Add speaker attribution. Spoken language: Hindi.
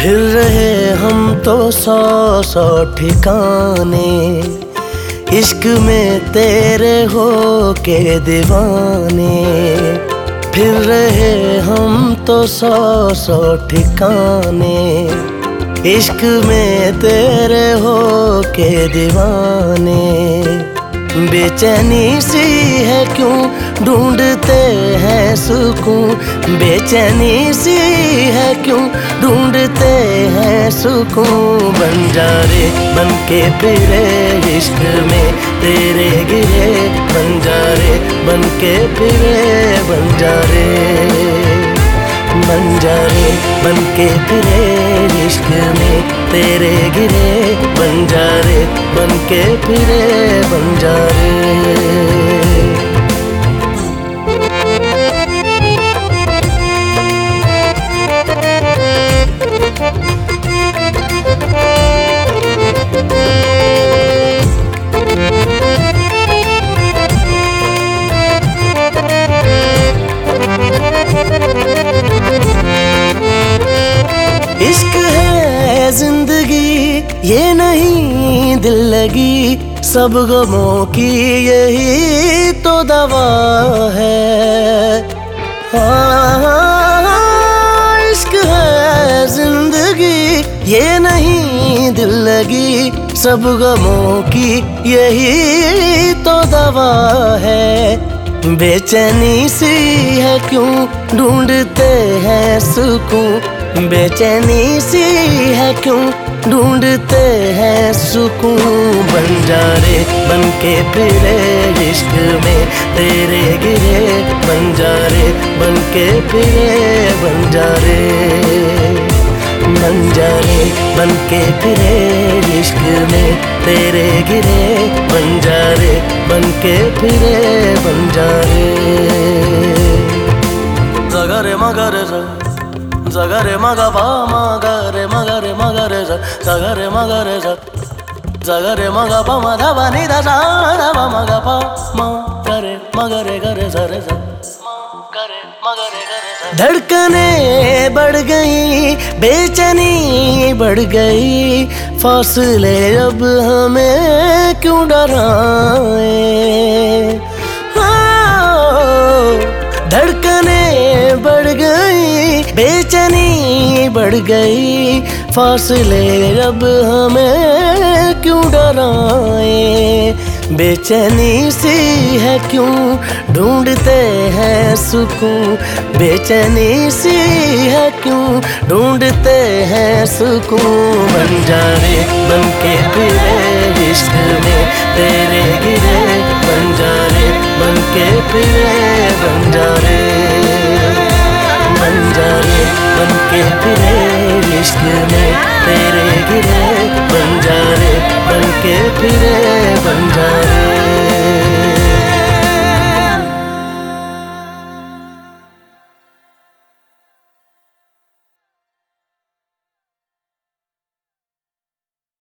Speaker 1: फिर रहे हम तो सौ सौ ठिकाने, इश्क में तेरे हो के दीवाने। फिर रहे हम तो सौ सौ ठिकाने, इश्क में तेरे हो के दीवाने। बेचैनी सी है क्यों ढूंढते हैं सुकून, बेचैनी सी है क्यों ढूंढते हैं सुकून। बंजारे बन के फिरे इश्क में तेरे गिरे, बंजारे बन के फिरे बंजारे। बंजारे बन के फिरे इश्क में तेरे गिरे, बंजारे बन के फिरे बंजारे। इश्क है जिंदगी ये नहीं दिल लगी, सब गमों की यही तो दवा है। इश्क है जिंदगी ये नहीं दिल लगी, सब गमों की यही तो दवा है। बेचैनी सी है क्यों ढूंढते हैं सुकून, बेचैनी सी है क्यों ढूंढते हैं सुकून। बंजारे बन के फिरे इश्क में तेरे गिरे, बंजारे बन के फिरे बंजारे। बंजारे बन के फिरे इश्क में तेरे गिरे, बंजारे बन के फिरे बंजारे। जगरे मगरे जगरे मगा पा मगरे मगरे मगरे जगरे मगरे जगरे मगा पा मधा बनी दा सा धा मगा पा मगरे मगरे गरे जरे मगरे मगरे गरे। धड़कने बढ़ गई, बेचैनी बढ़ गई, फासले अब हमें क्यों डराए। धड़कने बढ़ गई, बेचैनी बढ़ गई, फासले अब हमें क्यों डराए। बेचैनी सी है क्यों ढूंढते हैं सुकून, बेचैनी सी है क्यों ढूंढते हैं सुकून। बंजारे बन के फिरे इश्क में तेरे गिरे, बंजारे बन के फिरे बंजारे। बंजारे बन के फिरे इश्क में तेरे गिरे, बंजारे बन के फिरे